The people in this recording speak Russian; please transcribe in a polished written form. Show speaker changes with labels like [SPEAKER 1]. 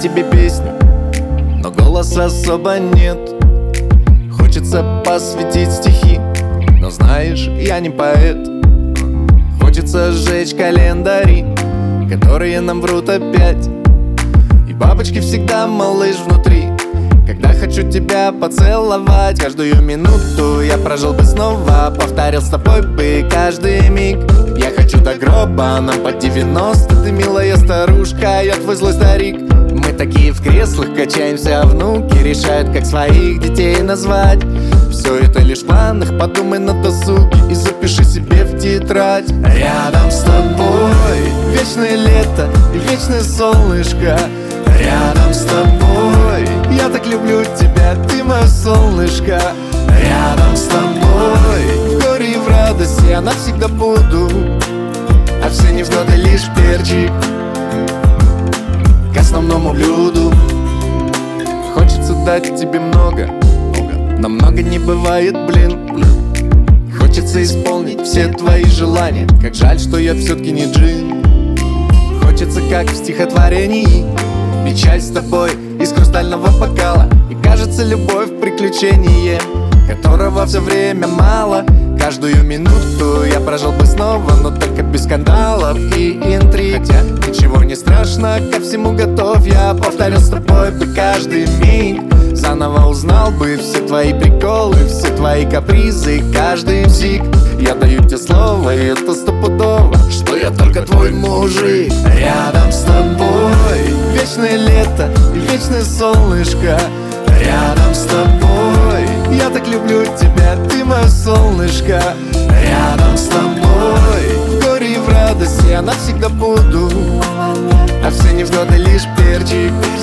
[SPEAKER 1] тебе песню, но голоса особо нет. Хочется посвятить стихи, но знаешь, я не поэт. Хочется сжечь календари, которые нам врут опять. И бабочки всегда, малыш, внутри, когда хочу тебя поцеловать. Каждую минуту я прожил бы снова, повторил с тобой бы каждый миг. Я хочу до гроба, нам по 90. Ты милая старушка, я твой злой старик. Мы такие в креслах качаемся, а внуки решают, как своих детей назвать. Все это лишь в планах, подумай на досуге и запиши себе в тетрадь. Рядом с тобой вечное лето и вечное солнышко. Рядом с тобой я так люблю тебя, ты мое солнышко. Рядом с тобой в горе и в радости я навсегда буду, а все невзгоды лишь перчик к основному блюду. Хочется дать тебе много, но много не бывает, блин. Хочется исполнить все твои желания, как жаль, что я все-таки не джин. Хочется, как в стихотворении, печаль с тобой из хрустального бокала. И кажется, любовь приключение, которого все время мало. Каждую минуту я прожил бы снова, но только без скандалов и интриг. Хотя ничего не страшно, ко всему готов. Я повторил с тобой бы каждый миг, заново узнал бы все твои приколы, все твои капризы, каждый мзик. Я даю тебе слово, и это стопудово, что я только твой мужик. Рядом с тобой вечное лето и вечное солнышко. Рядом с тобой я так люблю тебя, ты мое солнышко. Рядом с тобой в горе и в радости я навсегда буду, а все невзгоды лишь перчик